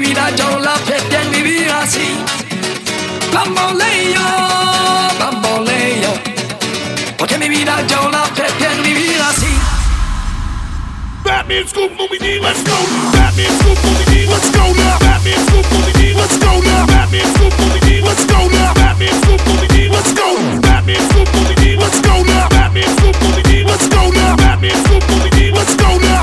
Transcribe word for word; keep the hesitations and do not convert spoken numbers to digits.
vida yo la perdí en mi vida así. Bamboleo, bamboleo, porque mi vida yo la perdí en mi vida así. Batman, Scoop, Movie D, let's go. Batman, Scoop, Movie D, let's go now. Batman, Scoop, Movie D, let's go now. Batman, Scoop, Movie D, let's go now. Batman, Scoop, Movie D, let's go. Batman, Scoop, Movie D, let's go now. Batman, Scoop, Movie D, let's go now. Batman, Scoop, Movie D, let's go now.